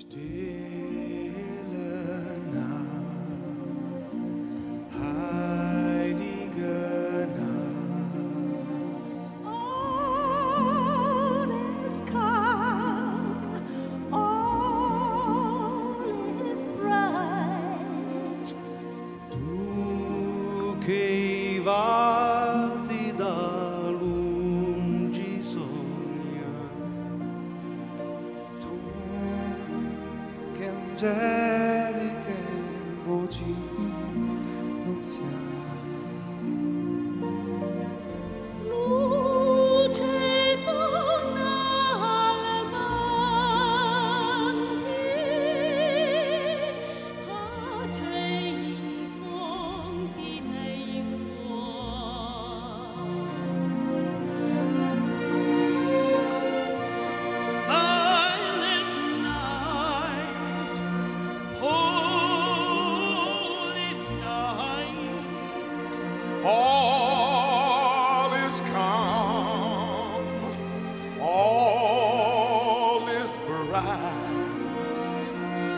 Stille Nacht, heilige Nacht. All is calm, all is bright. Tu che varti da lungi sogna, tu che angeliche voci nunziai. Luce donna all'amanti, pace i fonti nei cuori. Silent night, holy night, all is calm, all is bright.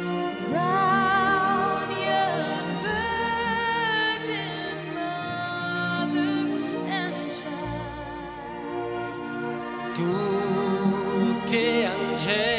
Round young Virgin Mother and Child. Tu che angelica